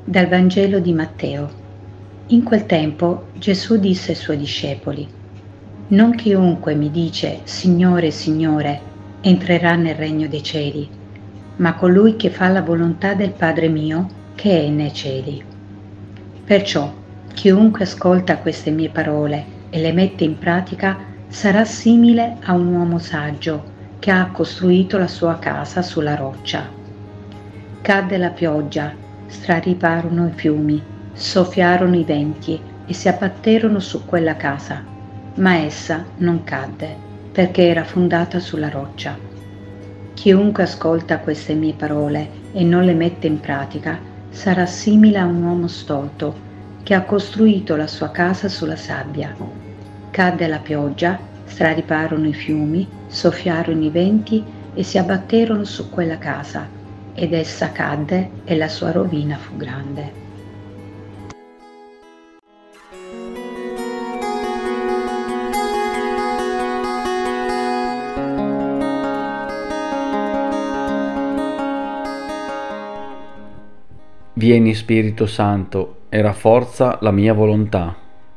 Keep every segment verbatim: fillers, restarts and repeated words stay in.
Dal Vangelo di Matteo. In quel tempo Gesù disse ai suoi discepoli: Non chiunque mi dice Signore, Signore, entrerà nel regno dei cieli, ma colui che fa la volontà del Padre mio che è nei cieli. Perciò chiunque ascolta queste mie parole e le mette in pratica sarà simile a un uomo saggio che ha costruito la sua casa sulla roccia. Cadde la pioggia, strariparono i fiumi, soffiarono i venti e si abbatterono su quella casa, ma essa non cadde, perché era fondata sulla roccia. Chiunque ascolta queste mie parole e non le mette in pratica sarà simile a un uomo stolto che ha costruito la sua casa sulla sabbia. Cadde la pioggia, strariparono i fiumi, soffiarono i venti e si abbatterono su quella casa, ed essa cadde e la sua rovina fu grande. Vieni Spirito Santo e rafforza la mia volontà.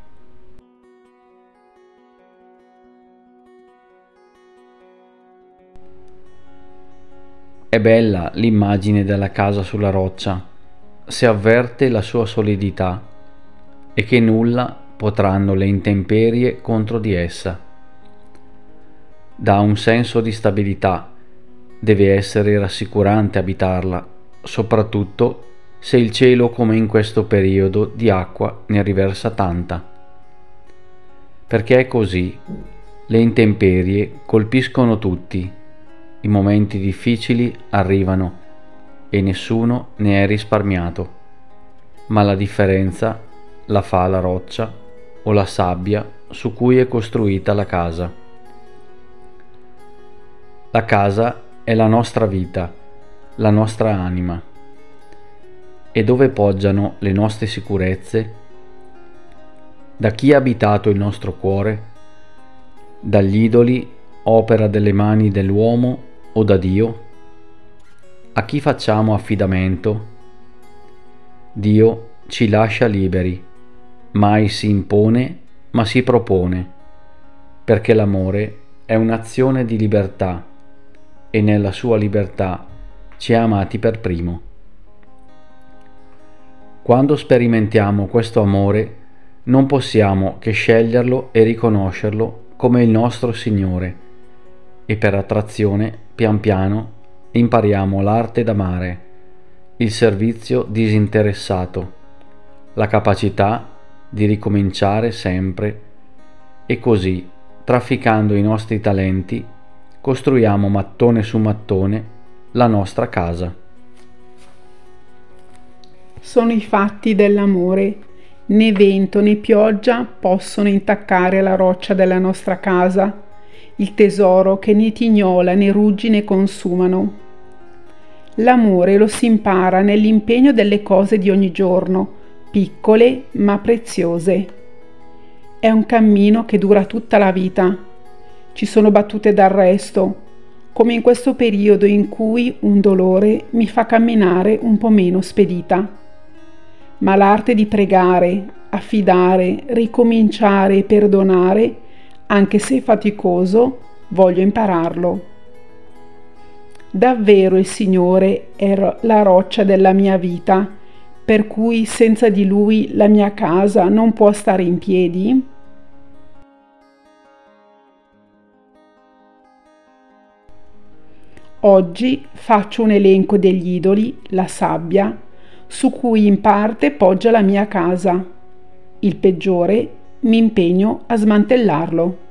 È bella l'immagine della casa sulla roccia, se avverte la sua solidità e che nulla potranno le intemperie contro di essa. Dà un senso di stabilità, deve essere rassicurante abitarla, soprattutto se il cielo come in questo periodo di acqua ne riversa tanta. Perché è così, le intemperie colpiscono tutti. I momenti difficili arrivano e nessuno ne è risparmiato, ma la differenza la fa la roccia o la sabbia su cui è costruita la casa. La casa è la nostra vita, la nostra anima. E dove poggiano le nostre sicurezze? Da chi ha abitato il nostro cuore? Dagli idoli, opera delle mani dell'uomo, o da Dio? A chi facciamo affidamento? Dio ci lascia liberi, mai si impone, ma si propone, perché l'amore è un'azione di libertà e nella sua libertà ci ha amati per primo. Quando sperimentiamo questo amore, non possiamo che sceglierlo e riconoscerlo come il nostro Signore, e per attrazione pian piano impariamo l'arte d'amare, il servizio disinteressato, la capacità di ricominciare sempre e così, trafficando i nostri talenti, costruiamo mattone su mattone la nostra casa. Sono i fatti dell'amore. Né vento né pioggia possono intaccare la roccia della nostra casa, il tesoro che né tignola né ruggine consumano. L'amore lo si impara nell'impegno delle cose di ogni giorno, piccole ma preziose. È un cammino che dura tutta la vita. Ci sono battute d'arresto, come in questo periodo in cui un dolore mi fa camminare un po' meno spedita. Ma l'arte di pregare, affidare, ricominciare e perdonare, anche se faticoso, voglio impararlo. Davvero il Signore è la roccia della mia vita, per cui senza di Lui la mia casa non può stare in piedi? Oggi faccio un elenco degli idoli, la sabbia, su cui in parte poggia la mia casa. Il peggiore mi impegno a smantellarlo.